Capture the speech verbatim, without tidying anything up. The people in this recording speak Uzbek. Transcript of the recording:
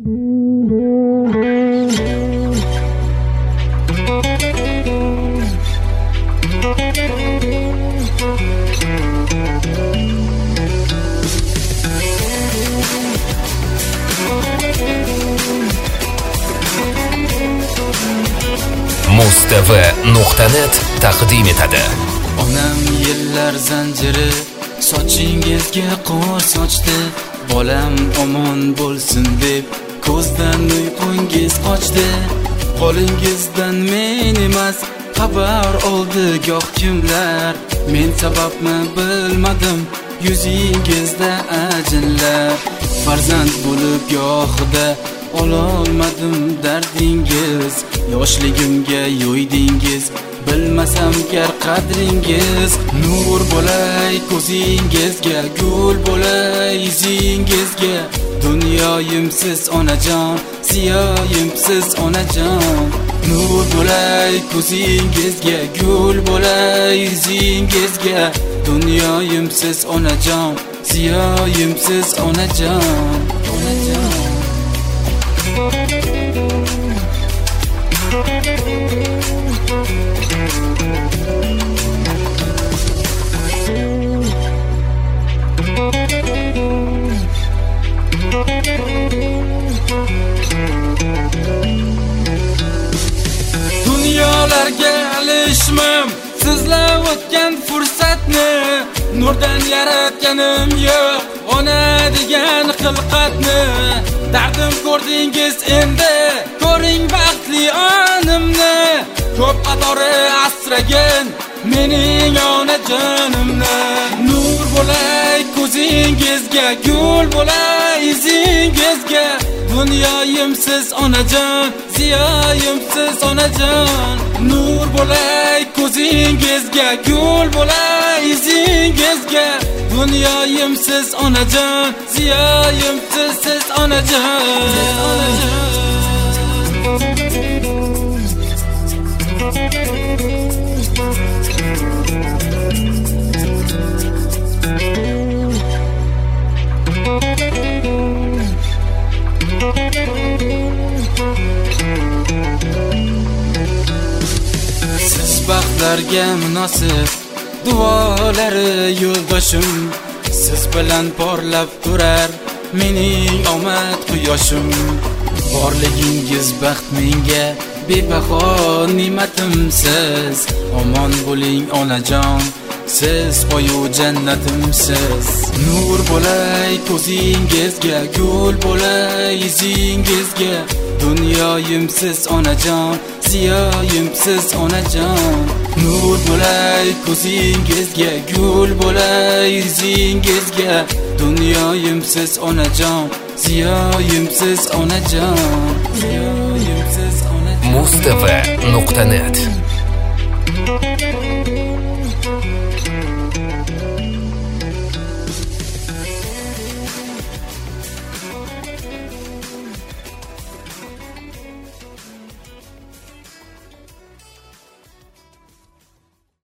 mustv nuqta net taqdim etadi. Onam yillar zanjiri sochingizga qor sochdi, bolam omon bo'lsin deb ko'zdan uyqungiz qochdi. Qolingizdan men emas xabar oldi goh kimlar, men sababmi bilmadim yuzingizda ajinlar. Farzand bo'lib gohida ololmadim dardingiz, yoshligimga yo'ydingiz, bilmasam gar qadringiz. Nur bo'lay ko'zingizga, gul bo'lay yuzingizga, dunyoyim siz onajon, ziyoyim siz onajon. Nur bo'lay ko'zingizga, gul bo'lay yuzingizga, dunyoyim siz onajon, ziyoyim siz onajon, onajon. Dunyolarga alishmam sizlar o'tgan fursatni, nurdan yaratganim yo'q ona degan xilqatni. Dardim ko'rdingiz endi, ko'ring baxtli onimni, ko'p qatori asragan mening onajonimni. Nur bo'lay ko'zingizga, gul bo'lay yuzingizga, dunyoyim siz onajon, ziyoyim siz onajon. Nur bo'lay ko'zingizga, gul bo'lay yuzingizga, dunyoyim siz onajon, ziyoyim siz siz onajon, onajon. Siz baxtlarga munosib duolari yo'ldoshim, siz bilan porlab turar mening omad quyoshim. Borligingiz baxt menga bebaho ne'matimsiz, omon bo'ling onajon, siz poyu jannatimsiz. Nur bo'lay ko'zingizga, gul bo'lay yuzingizga, dunyoyim siz onajon, ziyoyim siz onajon. Nur bo'lay ko'zingizga, gul bo'lay yuzingizga, dunyoyim siz onajon, ziyoyim siz onajon, ziyoyim siz onajon. mustv nuqta net